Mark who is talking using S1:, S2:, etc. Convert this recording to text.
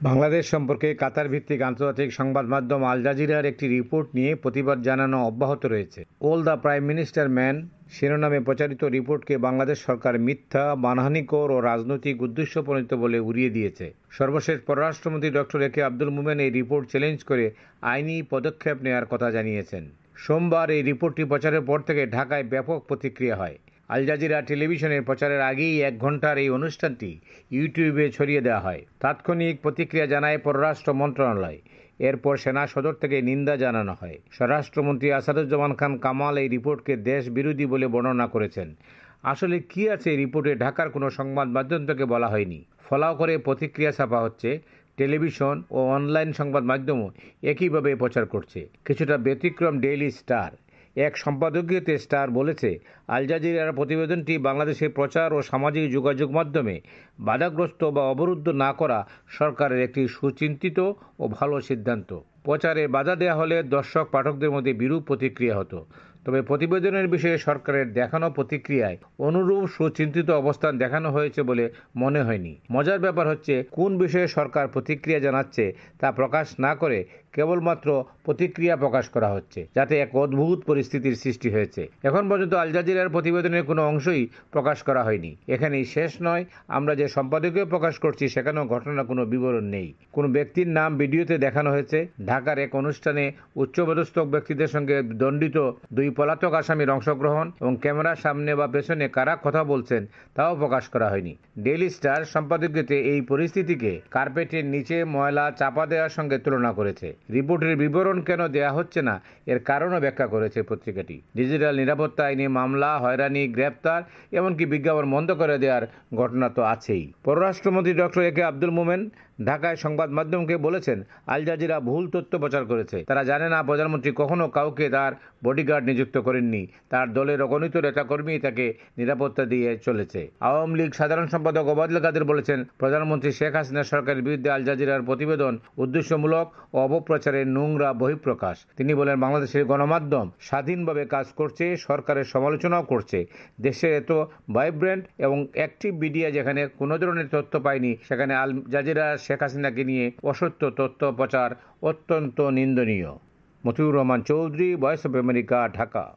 S1: বাংলাদেশ সম্পর্কে কাতার ভিত্তিক আন্তর্জাতিক সংবাদ মাধ্যম আল জাজিরার একটি রিপোর্ট নিয়ে প্রতিবাদ জানানো অব্যাহত রয়েছে। All the prime minister man শিরোনামে প্রচারিত রিপোর্টকে বাংলাদেশ সরকার মিথ্যা, মানহানিকর ও রাজনৈতিক উদ্দেশ্যপ্রণীত বলে উড়িয়ে দিয়েছে। সর্বশেষ পররাষ্ট্রমন্ত্রী ডক্টর এ কে আব্দুল মোমেন এই রিপোর্ট চ্যালেঞ্জ করে আইনি পদক্ষেপ নেওয়ার কথা জানিয়েছেন। সোমবার এই রিপোর্টটি প্রচারের পর থেকে ঢাকায় ব্যাপক প্রতিক্রিয়া হয়। আল জাজিরা টেলিভিশনের প্রচারের আগেই 1 ঘণ্টার এই অনুষ্ঠানটি ইউটিউবে ছড়িয়ে দেওয়া হয়। তাৎক্ষণিক প্রতিক্রিয়া জানায় পররাষ্ট্র মন্ত্রণালয়। এরপর সেনা সদর থেকে নিন্দা জানানো হয়। স্বরাষ্ট্রমন্ত্রী আসাদুজ্জামান খান কামাল এই রিপোর্টকে দেশ বিরোধী বলে বর্ণনা করেছেন। আসলে কি আছে এই রিপোর্টে ঢাকার কোনো সংবাদ মাধ্যম থেকে বলা হয়নি। ফলাও করে প্রতিক্রিয়া ছাপা হচ্ছে। টেলিভিশন ও অনলাইন সংবাদ মাধ্যমও একইভাবে প্রচার করছে। কিছুটা ব্যতিক্রম ডেইলি স্টার। এক সম্পাদকীয়তে স্টার বলেছে, আল জাজিরার প্রতিবেদনটি বাংলাদেশের প্রচার ও সামাজিক যোগাযোগ মাধ্যমে বাধাগ্রস্ত বা অবরুদ্ধ না করা সরকারের একটি সুচিন্তিত ও ভালো সিদ্ধান্ত। প্রচারে বাধা দেওয়া হলে দর্শক পাঠকদের মধ্যে বিরূপ প্রতিক্রিয়া হতো। তবে প্রতিবেদনের বিষয়ে সরকারের দেখানো প্রতিক্রিয়ায় অনুরূপ সুচিন্তিত অবস্থান দেখানো হয়েছে বলে মনে হয়নি। মজার ব্যাপার হচ্ছে, কোন বিষয়ে সরকার প্রতিক্রিয়া জানাচ্ছে তা প্রকাশ না করে কেবলমাত্র প্রতিক্রিয়া প্রকাশ করা হচ্ছে, যাতে এক অদ্ভুত পরিস্থিতির সৃষ্টি হয়েছে। এখন পর্যন্ত আল জাজিরার প্রতিবেদনের কোনো অংশই প্রকাশ করা হয়নি। এখানেই শেষ নয়, আমরা যে সম্পাদকীয় প্রকাশ করছি সেখানেও ঘটনার কোনো বিবরণ নেই। কোনো ব্যক্তির নাম ভিডিওতে দেখানো হয়েছে। ঢাকার এক অনুষ্ঠানে উচ্চপদস্থ ব্যক্তিদের সঙ্গে দণ্ডিত 2 পলাতক আসামির অংশগ্রহণ এবং ক্যামেরার সামনে বা পেছনে কারা কথা বলছেন তাও প্রকাশ করা হয়নি। ডেইলি স্টার সম্পাদকীয়তে এই পরিস্থিতিকে কার্পেটের নিচে ময়লা চাপা দেওয়ার সঙ্গে তুলনা করেছে। রিপোর্টের বিবরণ কেন দেয়া হচ্ছে না এর কারণও ব্যাখ্যা করেছে পত্রিকাটি। ডিজিটাল নিরাপত্তা আইনে মামলা, হয়রানি, গ্রেপ্তার, এমনকি বিজ্ঞাপন বন্ধ করে দেওয়ার ঘটনা তো আছেই। পররাষ্ট্রমন্ত্রী ডক্টর এ কে আব্দুল মোমেন ঢাকায় সংবাদ মাধ্যমকে বলেছেন, আল জাজিরা ভুল তথ্য প্রচার করেছে। তারা জানে না প্রধানমন্ত্রী কখনো কাউকে তার বডিগার্ড নিযুক্ত করেননি। তার দলের অগণিত নেতাকর্মী তাকে নিরাপত্তা দিয়ে চলেছে। আওয়ামী লীগ সাধারণ সম্পাদক ওবায়দুল কাদের বলেছেন, প্রধানমন্ত্রী শেখ হাসিনা সরকারের বিরুদ্ধে আল জাজিরার প্রতিবেদন উদ্দেশ্যমূলক ও অপপ্রচারের নোংরা বহিঃপ্রকাশ। তিনি বলেন, বাংলাদেশের গণমাধ্যম স্বাধীনভাবে কাজ করছে, সরকারের সমালোচনাও করছে। দেশের এত ভাইব্রেন্ট এবং অ্যাক্টিভ মিডিয়া যেখানে কোনো ধরনের তথ্য পায়নি, সেখানে আল জাজিরা শেখ হাসিনাকে নিয়ে অসত্য তথ্য প্রচার অত্যন্ত নিন্দনীয়। Motiur Rahman Chowdhury, Voice of America, Dhaka.